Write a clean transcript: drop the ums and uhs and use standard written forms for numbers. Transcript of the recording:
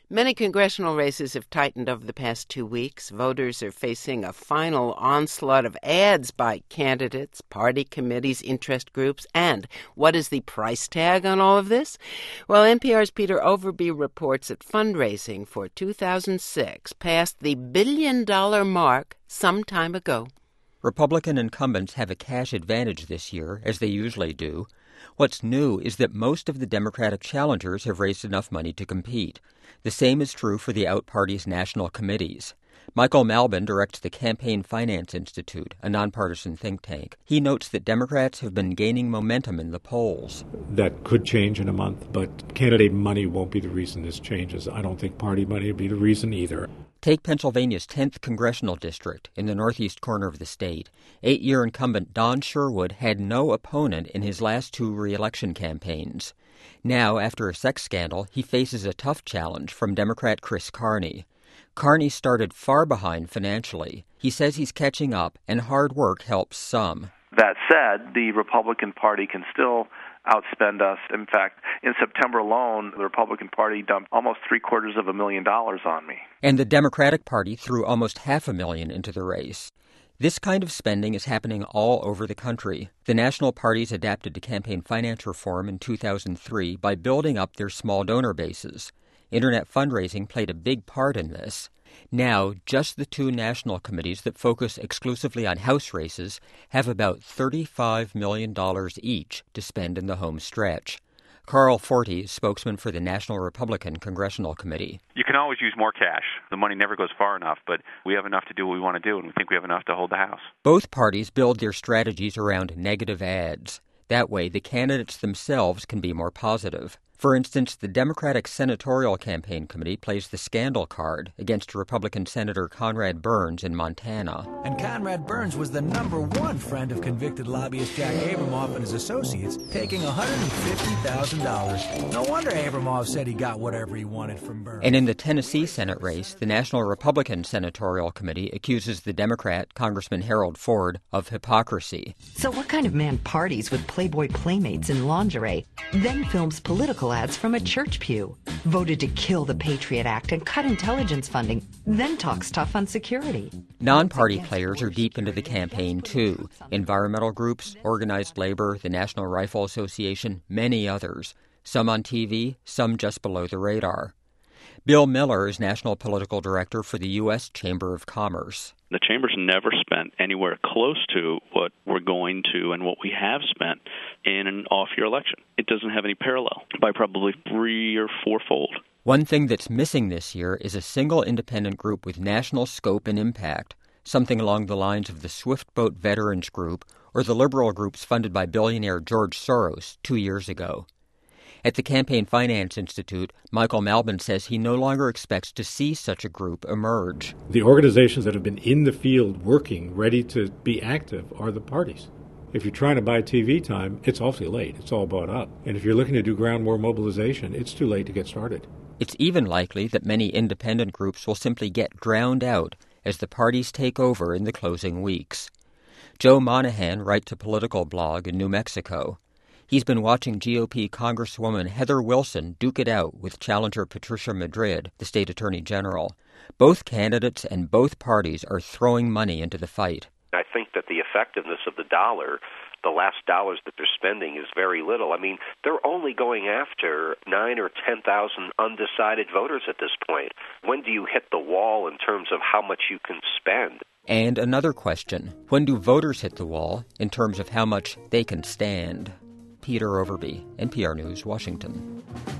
Many congressional races have tightened over the past 2 weeks. Voters are facing a final onslaught of ads by candidates, party committees, interest groups. And what is the price tag on all of this? Well, NPR's Peter Overby reports that fundraising for 2006 passed the billion-dollar mark some time ago. Republican incumbents have a cash advantage this year, as they usually do. What's new is that most of the Democratic challengers have raised enough money to compete. The same is true for the out-party's national committees. Michael Malbin directs the Campaign Finance Institute, a nonpartisan think tank. He notes that Democrats have been gaining momentum in the polls. That could change in a month, but candidate money won't be the reason this changes. I don't think party money will be the reason either. Take Pennsylvania's 10th congressional district in the northeast corner of the state. 8-year incumbent Don Sherwood had no opponent in his last 2 re-election campaigns. Now, after a sex scandal, he faces a tough challenge from Democrat Chris Carney. Carney started far behind financially. He says he's catching up, and hard work helps some. That said, the Republican Party can still outspend us. In fact, in September alone, the Republican Party dumped almost $750,000 on me. And the Democratic Party threw almost $500,000 into the race. This kind of spending is happening all over the country. The national parties adapted to campaign finance reform in 2003 by building up their small donor bases. Internet fundraising played a big part in this. Now, just the 2 national committees that focus exclusively on House races have about $35 million each to spend in the home stretch. Carl Forte, spokesman for the National Republican Congressional Committee. You can always use more cash. The money never goes far enough, but we have enough to do what we want to do, and we think we have enough to hold the House. Both parties build their strategies around negative ads. That way, the candidates themselves can be more positive. For instance, the Democratic Senatorial Campaign Committee plays the scandal card against Republican Senator Conrad Burns in Montana. And Conrad Burns was the #1 friend of convicted lobbyist Jack Abramoff and his associates, taking $150,000. No wonder Abramoff said he got whatever he wanted from Burns. And in the Tennessee Senate race, the National Republican Senatorial Committee accuses the Democrat, Congressman Harold Ford, of hypocrisy. So what kind of man parties with Playboy playmates in lingerie, then films political ads from a church pew, voted to kill the Patriot Act and cut intelligence funding, then talks tough on security? Non-party players are deep into the campaign, too. Environmental groups, organized labor, the National Rifle Association, many others. Some on TV, some just below the radar. Bill Miller is National Political Director for the U.S. Chamber of Commerce. The Chamber's never spent anywhere close to what we're going to and what we have spent in an off-year election. It doesn't have any parallel by probably 3 or 4-fold. One thing that's missing this year is a single independent group with national scope and impact, something along the lines of the Swiftboat Veterans Group or the liberal groups funded by billionaire George Soros 2 years ago. At the Campaign Finance Institute, Michael Malbin says he no longer expects to see such a group emerge. The organizations that have been in the field working, ready to be active, are the parties. If you're trying to buy TV time, it's awfully late. It's all bought up. And if you're looking to do ground war mobilization, it's too late to get started. It's even likely that many independent groups will simply get drowned out as the parties take over in the closing weeks. Joe Monahan writes a political blog in New Mexico. He's been watching GOP Congresswoman Heather Wilson duke it out with challenger Patricia Madrid, the state attorney general. Both candidates and both parties are throwing money into the fight. I think that the effectiveness of the dollar, the last dollars that they're spending, is very little. I mean, they're only going after 9,000 or 10,000 undecided voters at this point. When do you hit the wall in terms of how much you can spend? And another question, when do voters hit the wall in terms of how much they can stand? Peter Overby, NPR News, Washington.